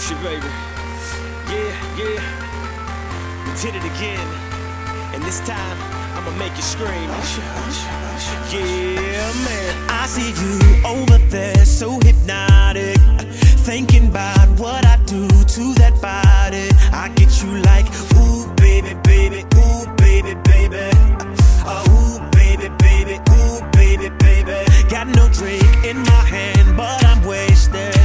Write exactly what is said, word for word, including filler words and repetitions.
shit, baby. Yeah, yeah. We did it again. And this time, I'ma make you scream. Yeah, man. I see you over there, so hypnotic, thinking about what I do to that body. I get you like, ooh, baby, baby, ooh, baby, baby. Uh, ooh, baby, baby, ooh, baby, baby. Got no drink in my hand, but I'm wasted.